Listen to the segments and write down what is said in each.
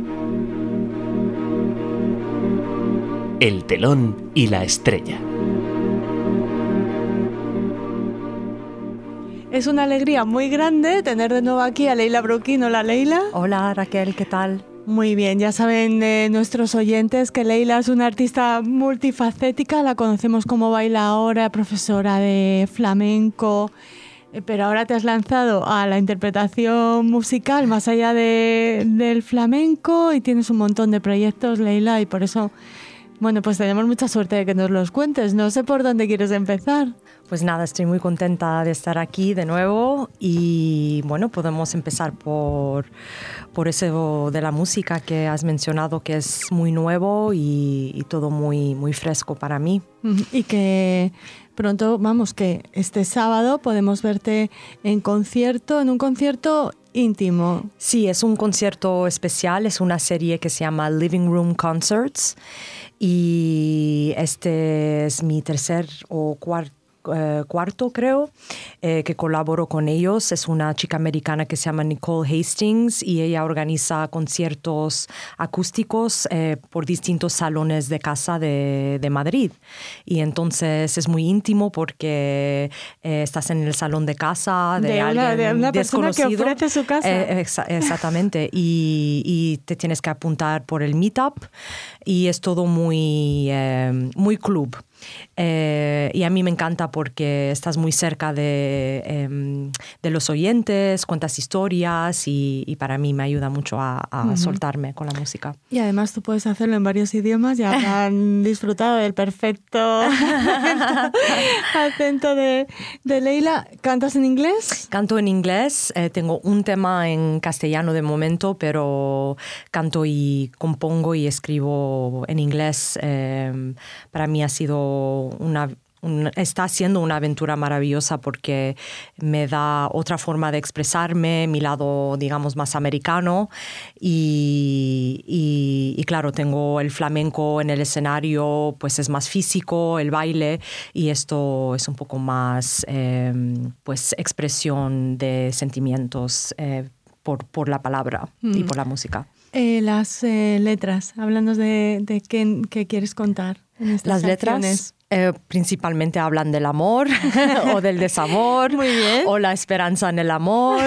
El telón y la estrella. Es una alegría muy grande tener de nuevo aquí a Leila Brooking. Hola, Leila. Hola, Raquel, ¿qué tal? Muy bien, ya saben nuestros oyentes que Leila es una artista multifacética. La conocemos como bailaora, profesora de flamenco, pero ahora te has lanzado a la interpretación musical más allá del flamenco y tienes un montón de proyectos, Leila, y por eso... Bueno, pues tenemos mucha suerte de que nos los cuentes. No sé por dónde quieres empezar. Pues nada, estoy muy contenta de estar aquí de nuevo y bueno, podemos empezar por eso de la música que has mencionado, que es muy nuevo y todo muy, muy fresco para mí. Y que pronto, vamos, que este sábado podemos verte en un concierto íntimo. Sí, es un concierto especial, es una serie que se llama Living Room Concerts y este es mi tercer o cuarto, creo, que colaboro con ellos. Es una chica americana que se llama Nicole Hastings y ella organiza conciertos acústicos por distintos salones de casa de Madrid. Y entonces es muy íntimo porque estás en el salón de casa de una persona desconocido. Que ofrece su casa. Exactamente. Y te tienes que apuntar por el meetup y es todo muy club. Y a mí me encanta porque estás muy cerca de los oyentes, cuentas historias y para mí me ayuda mucho a soltarme con la música. Y además tú puedes hacerlo en varios idiomas, ya han disfrutado del perfecto acento de Leila. ¿Cantas en inglés? Canto en inglés, tengo un tema en castellano de momento, pero canto y compongo y escribo en inglés. Para mí ha sido está siendo una aventura maravillosa porque me da otra forma de expresarme, mi lado, digamos, más americano y claro, tengo el flamenco en el escenario, pues es más físico, el baile, y esto es un poco más pues expresión de sentimientos por la palabra y por la música. Las letras, háblanos de qué quieres contar en estas canciones. Principalmente hablan del amor o del desamor. Muy bien. O la esperanza en el amor.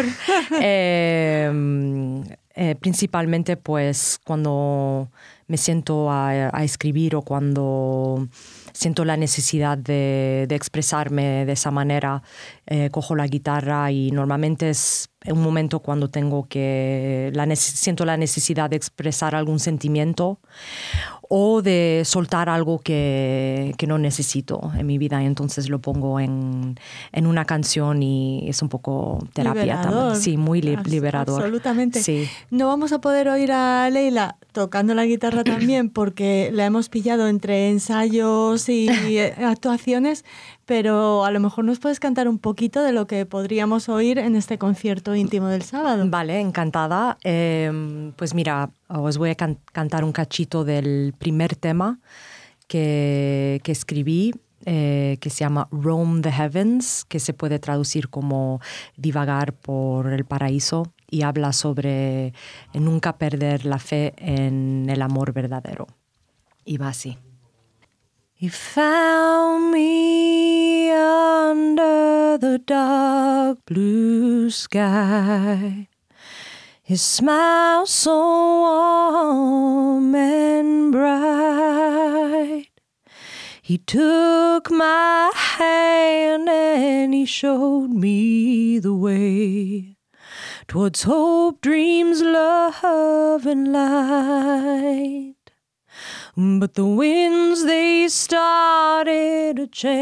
Principalmente pues cuando me siento a escribir o cuando siento la necesidad de expresarme de esa manera, cojo la guitarra y normalmente es un momento cuando siento la necesidad de expresar algún sentimiento o de soltar algo que no necesito en mi vida, y entonces lo pongo en una canción y es un poco terapia liberador. También. Sí, muy liberador. Absolutamente. Sí. No vamos a poder oír a Leila tocando la guitarra también porque la hemos pillado entre ensayos y actuaciones, pero a lo mejor nos puedes cantar un poquito de lo que podríamos oír en este concierto íntimo del sábado. Vale, encantada. Pues mira, os voy a cantar un cachito del primer tema que escribí, que se llama Roam the Heavens, que se puede traducir como divagar por el paraíso, y habla sobre nunca perder la fe en el amor verdadero. Y va así. He found me under the dark blue sky. His smile so warm and bright. He took my hand and he showed me the way towards hope, dreams, love, and light. But the winds, they started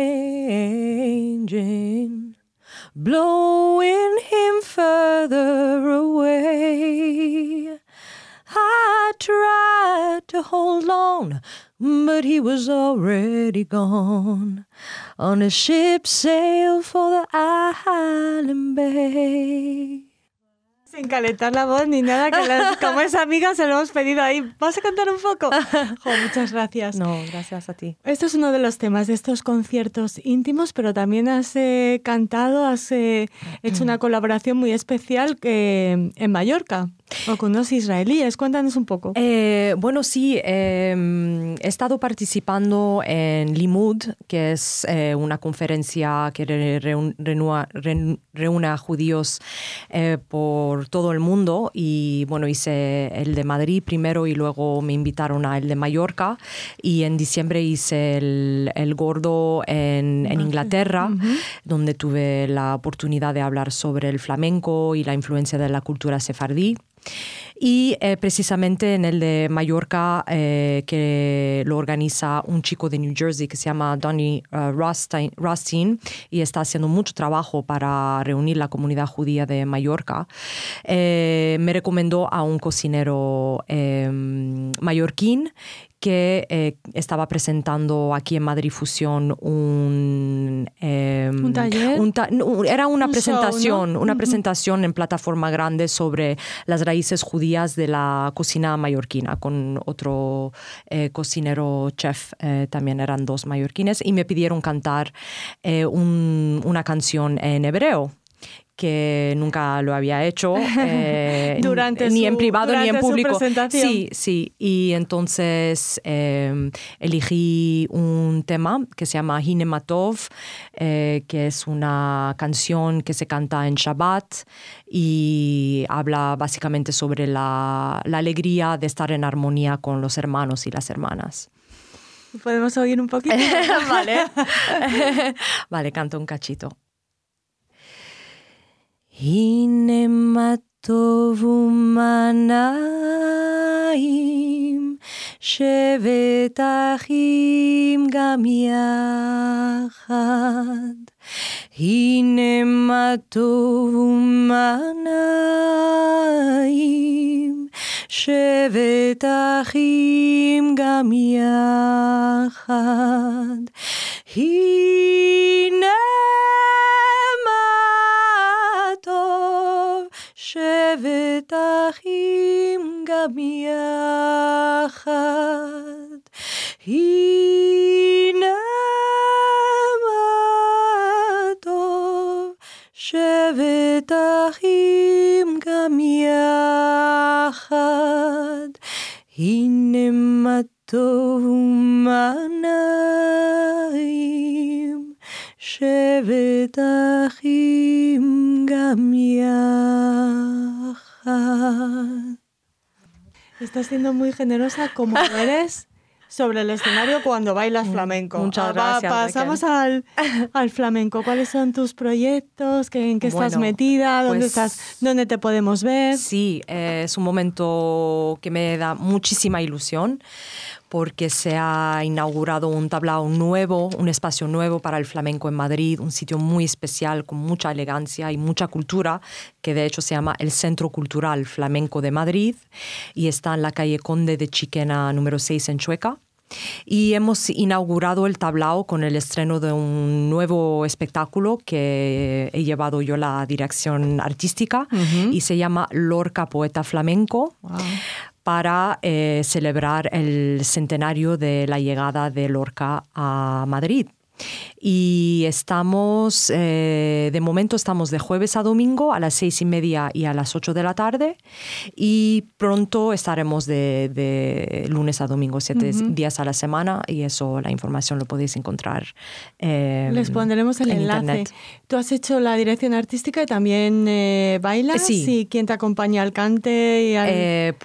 a-changing, blowing him further away. I tried to hold on, but he was already gone on a ship sailed for the island bay. Sin calentar la voz ni nada, que como es amiga se lo hemos pedido ahí. ¿Vas a cantar un poco? Muchas gracias. No, gracias a ti. Esto es uno de los temas de estos conciertos íntimos, pero también has cantado, has hecho una colaboración muy especial en Mallorca. O con unos israelíes. Cuéntanos un poco. Bueno, sí, he estado participando en Limud, que es una conferencia que reúne a judíos por todo el mundo. Y bueno, hice el de Madrid primero y luego me invitaron a el de Mallorca. Y en diciembre hice el Gordo en Inglaterra, donde tuve la oportunidad de hablar sobre el flamenco y la influencia de la cultura sefardí. Y precisamente en el de Mallorca, que lo organiza un chico de New Jersey que se llama Donny Rothstein y está haciendo mucho trabajo para reunir la comunidad judía de Mallorca, me recomendó a un cocinero mallorquín que estaba presentando aquí en Madrid Fusión un taller. Era una presentación, show, ¿no? una presentación en plataforma grande sobre las raíces judías de la cocina mallorquina, con otro cocinero chef, también eran 2 mallorquines, y me pidieron cantar una canción en hebreo, que nunca lo había hecho ni en privado ni en público. Sí. Y entonces elegí un tema que se llama Hine Matov, que es una canción que se canta en Shabbat y habla básicamente sobre la alegría de estar en armonía con los hermanos y las hermanas. ¿Podemos oír un poquito? Vale. Vale, canto un cachito. הנה מה טוב ומנעים, שבת אחים גם יחד. הנה מה טוב ומנעים, שבת אחים גם יחד. הנה שבת אחים גם יחד. הנה מה טוב, שבת אחים גם יחד. הנה מה טוב ומנעים, שבת אחים גם יחד. Estás siendo muy generosa como eres sobre el escenario cuando bailas flamenco. Muchas gracias. Pasamos al flamenco. ¿Cuáles son tus proyectos? ¿En qué estás metida? ¿Dónde estás? ¿Dónde te podemos ver? Sí, es un momento que me da muchísima ilusión, porque se ha inaugurado un tablao nuevo, un espacio nuevo para el flamenco en Madrid, un sitio muy especial con mucha elegancia y mucha cultura, que de hecho se llama el Centro Cultural Flamenco de Madrid y está en la calle Conde de Chiquena número 6 en Chueca. Y hemos inaugurado el tablao con el estreno de un nuevo espectáculo que he llevado yo la dirección artística y se llama Lorca Poeta Flamenco. Wow. Para celebrar el centenario de la llegada de Lorca a Madrid. Y estamos, de momento estamos de jueves a domingo a las 6:30 y a las 8 de la tarde, y pronto estaremos de lunes a domingo, 7 días a la semana, y eso, la información lo podéis encontrar les pondremos el enlace. Internet. Tú has hecho la dirección artística y también bailas. Sí. ¿Y quién te acompaña al cante? Y al...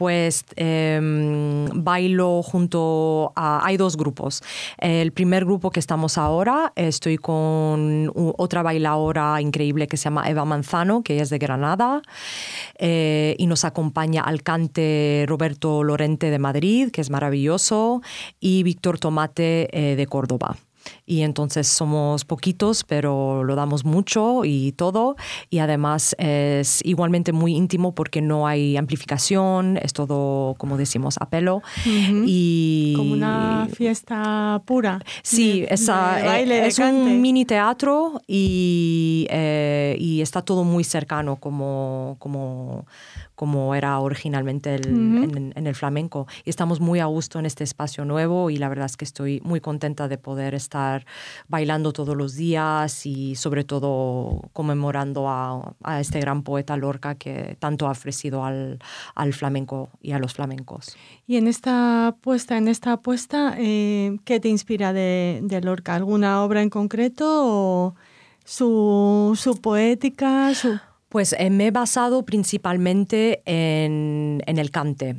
Bailo junto a... Hay 2 grupos. El primer grupo que estamos ahora, estoy con otra bailaora increíble que se llama Eva Manzano, que es de Granada, y nos acompaña al cante Roberto Lorente de Madrid, que es maravilloso, y Víctor Tomate de Córdoba. Y entonces somos poquitos, pero lo damos mucho y todo. Y además es igualmente muy íntimo porque no hay amplificación, es todo, como decimos, a pelo. Y como una fiesta pura. Sí, es un mini teatro y está todo muy cercano como era originalmente en el flamenco. Y estamos muy a gusto en este espacio nuevo y la verdad es que estoy muy contenta de poder estar estar bailando todos los días y sobre todo conmemorando a este gran poeta Lorca que tanto ha ofrecido al flamenco y a los flamencos. Y en esta apuesta, ¿qué te inspira de Lorca? ¿Alguna obra en concreto o su poética? Pues me he basado principalmente en el cante.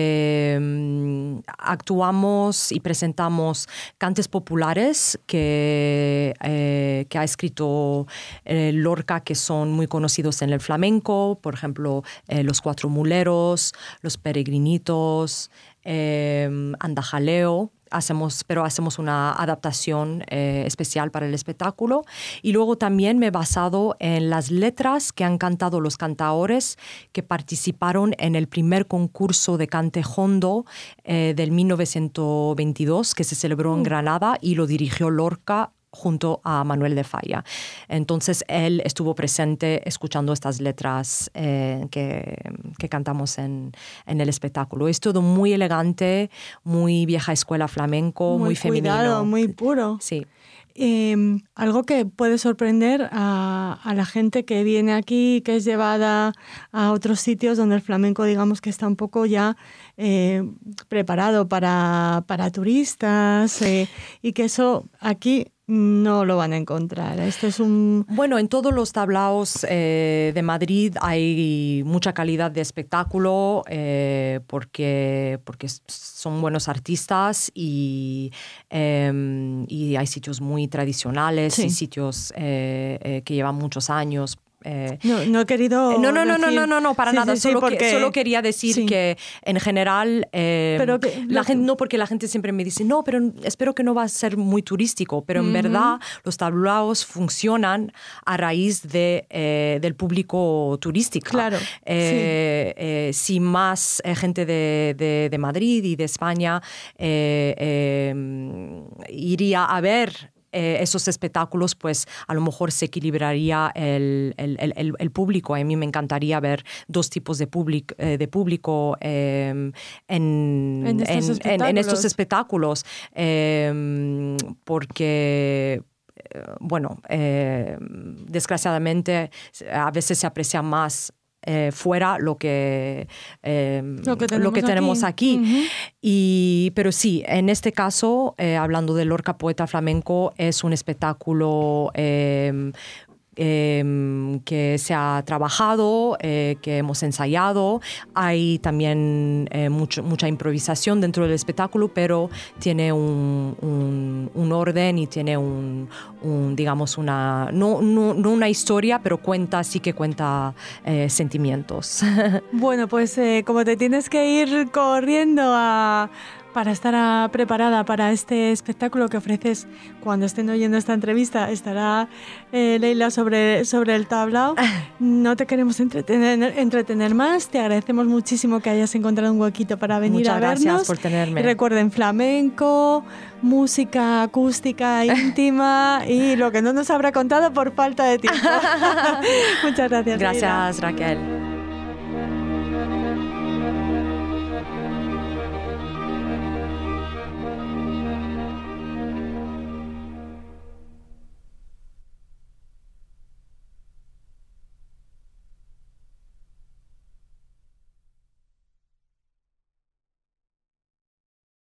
Actuamos y presentamos cantes populares que ha escrito Lorca, que son muy conocidos en el flamenco, por ejemplo, Los Cuatro Muleros, Los Peregrinitos, Andajaleo. Hacemos una adaptación especial para el espectáculo. Y luego también me he basado en las letras que han cantado los cantaores que participaron en el primer concurso de cante hondo del 1922, que se celebró en Granada y lo dirigió Lorca junto a Manuel de Falla. Entonces él estuvo presente escuchando estas letras que cantamos en el espectáculo. Es todo muy elegante, muy vieja escuela flamenco, muy femenino. Cuidado, muy puro. Sí. Algo que puede sorprender a la gente que viene aquí, que es llevada a otros sitios donde el flamenco, digamos que está un poco ya preparado para turistas y que eso aquí no lo van a encontrar. Esto es Bueno, en todos los tablaos de Madrid hay mucha calidad de espectáculo porque son buenos artistas y hay sitios muy tradicionales y sitios que llevan muchos años. No he querido No, para nada. Sí, solo quería decir que en general porque la gente siempre me dice no, pero espero que no va a ser muy turístico, pero en verdad los tablaos funcionan a raíz del público turístico. Claro. Si más gente de Madrid y de España iría a ver esos espectáculos, pues a lo mejor se equilibraría el público. A mí me encantaría ver dos tipos de público en estos espectáculos, porque bueno, desgraciadamente a veces se aprecia más fuera lo que tenemos aquí. Pero sí, en este caso, hablando de Lorca, poeta flamenco, es un espectáculo que se ha trabajado, que hemos ensayado. Hay también mucha improvisación dentro del espectáculo, pero tiene un orden y tiene digamos no una historia, pero sí que cuenta sentimientos. Bueno, pues como te tienes que ir corriendo para estar preparada para este espectáculo que ofreces, cuando estén oyendo esta entrevista, estará Leila sobre el tablao. No te queremos entretener más. Te agradecemos muchísimo que hayas encontrado un huequito para venir a vernos. Muchas gracias por tenerme. Y recuerden, flamenco, música acústica íntima y lo que no nos habrá contado por falta de tiempo. Muchas gracias. Gracias, Leila. Raquel.